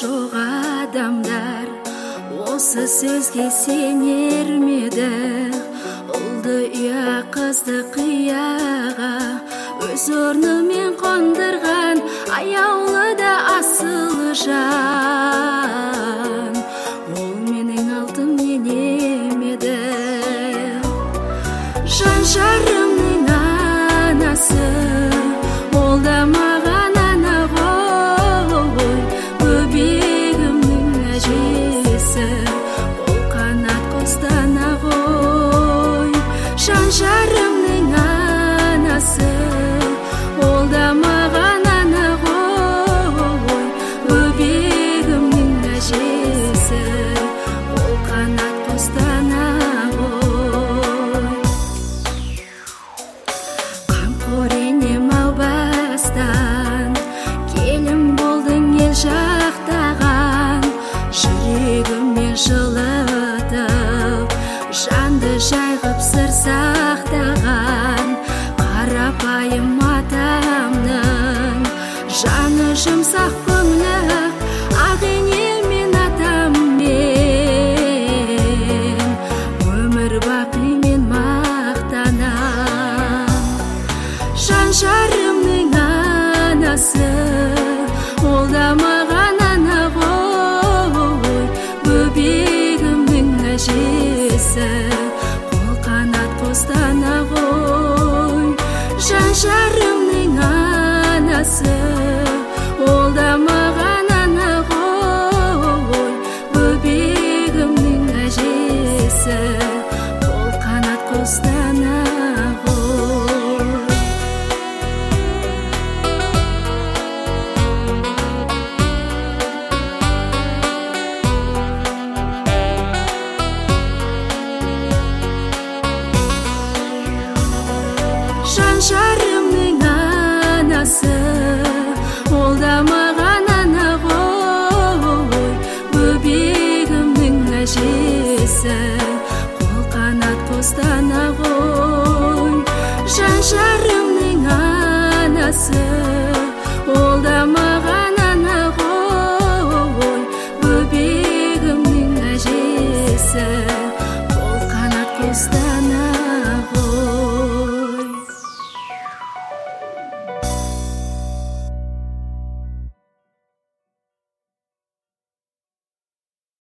жоқ адамдар осы сөзге сенер ме еді? Ұлды ұя қызды қияға өз орнымен қондырған аяулы да асыл жан, ол менің алтын енем еді. Жан жарымның анасы, ол да маған ана ғой, бөбегімнің әжесі, ол қанат қосты ана ғой. Жан жарымның анасы, ол да маған ана ғой, бөбегімнің әжесі, ол қанат қосты ана ғой. Қамқор енем ау бастан, келін болдың ел жақтаған, жүрегіммен жылытып, жанды жайғып сыр сақтаған, қарапайым атамның жаны жұмсақ көңілі, ақ енеммен атаммен өмір бақи мен мақтанам. Жан жарымның анасы, ол да маған ана ғой, бөбегімнің әжесі, қол қанат қосты ана ғой. Жан жарымның анасы, ол да маған ана ғой, бөбегімнің әжесі, қол қанат қосты ана ғой. Жан жарымның анасы, ол да маған ана ғой, бөбегімнің әжесі, қол қанат қосты ана ғой. Жан жарымның анасы, ол да маған ана ғой, бөбегімнің әжесі, қол қанат қосты